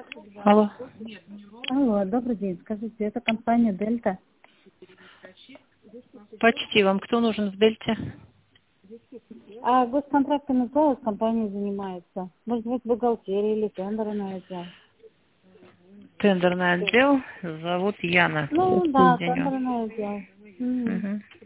Алло. Алло, добрый день. Скажите, это компания Дельта? Почти. Вам кто нужен в Дельте? А госконтрактами кто с компанией занимается? Может быть, бухгалтерия или тендерный отдел? Тендерный отдел. Зовут Яна. Ну Сейчас да, соединю. тендерный отдел. Мгм.